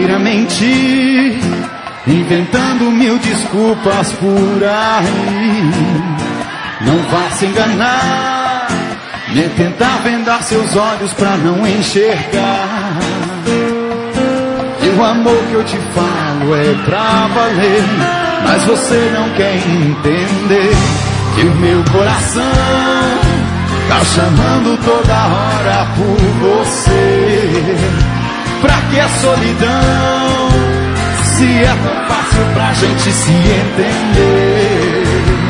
queira mentir, inventando mil desculpas por aí. Não vá se enganar, nem tentar vendar seus olhos pra não enxergar. E o amor que eu te falo é pra valer, mas você não quer entender que o meu coração tá chamando toda hora por você. Pra que a solidão, se é tão fácil pra gente se entender?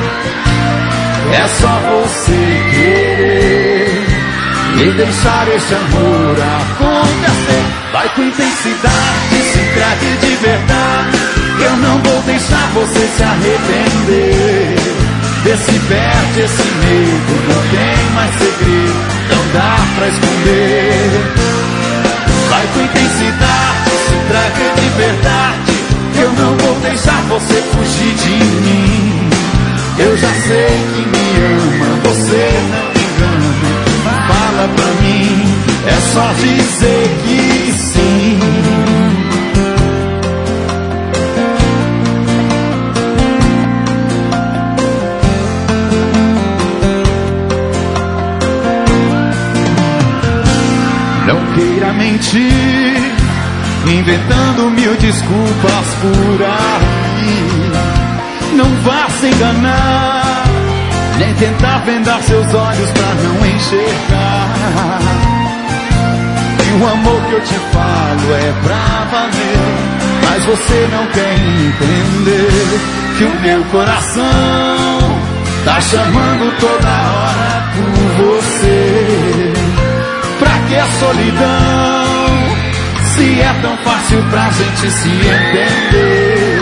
É só você querer e deixar esse amor acontecer. Vai com intensidade, se entregue de verdade, que eu não vou deixar você se arrepender. Vê se perde esse medo, não tem mais segredo, não dá pra esconder. Vai com intensidade, se entregue de verdade, que eu não vou deixar você fugir de mim. Eu já sei que me ama, você não me engana. Fala pra mim, é só dizer que sim. Não queira mentir, inventando mil desculpas por aí. Não vá se enganar, nem tentar vendar seus olhos pra não enxergar. E o amor que eu te falo é pra valer, mas você não quer entender que o meu coração tá chamando toda hora por você. Pra que a solidão, se é tão fácil pra gente se entender?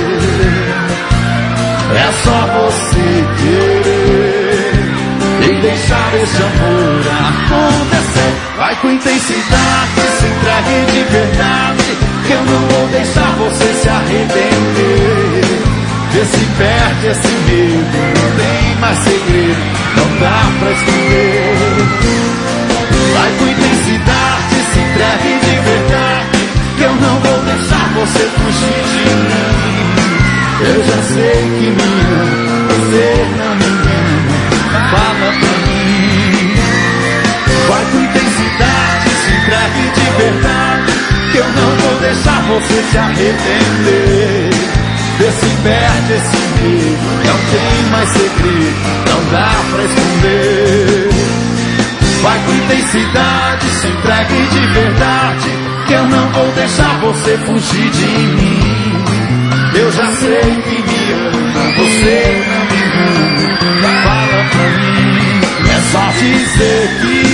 É só você querer e deixar esse amor acontecer. Vai com intensidade, se entregue de verdade, que eu não vou deixar você se arrepender. Vê se perde esse medo, não tem mais segredo, não dá pra esconder. Vai com intensidade, se entregue de verdade, que eu não vou deixar você fugir de mim. Eu já sei que me ama, você não me engana. Fala pra mim. Vai com intensidade, se entregue de verdade, que eu não vou deixar você se arrepender. Vê se perde esse medo, não tem mais segredo, não dá pra esconder. Vai com intensidade, se entregue de verdade, que eu não vou deixar você fugir de mim. Eu já sei que me ama, você não me engana. Fala pra mim, é só dizer que